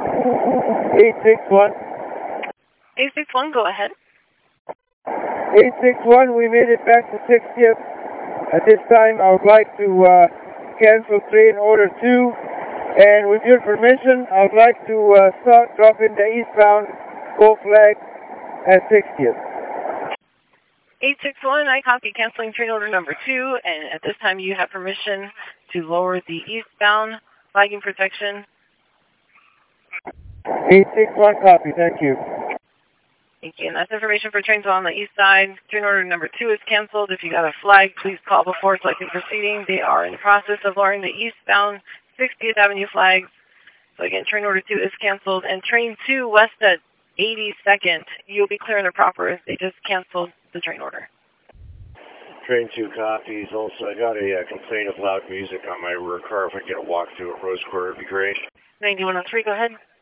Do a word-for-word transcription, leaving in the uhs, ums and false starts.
eight six one. eight six one, go ahead. eight six one, we made it back to sixtieth. At this time, I would like to uh, cancel train order two. And with your permission, I would like to uh, start dropping the eastbound go flag at sixtieth. eight six one, I copy canceling train order number two, and at this time you have permission to lower the eastbound flagging protection. eight six one, copy, thank you. Thank you, and that's information for trains on the east side. Train order number two is canceled. If you got a flag, please call before selecting proceeding. They are in the process of lowering the eastbound sixtieth Avenue flags. So again, train order two is canceled, and train two west at eighty-second, you'll be clear in the proper. They just canceled the train order. Train two copies. Also, I got a uh, complaint of loud music on my rear car. If I get a walk through at Rose Quarter, it'd be great. ninety-one oh three, go ahead.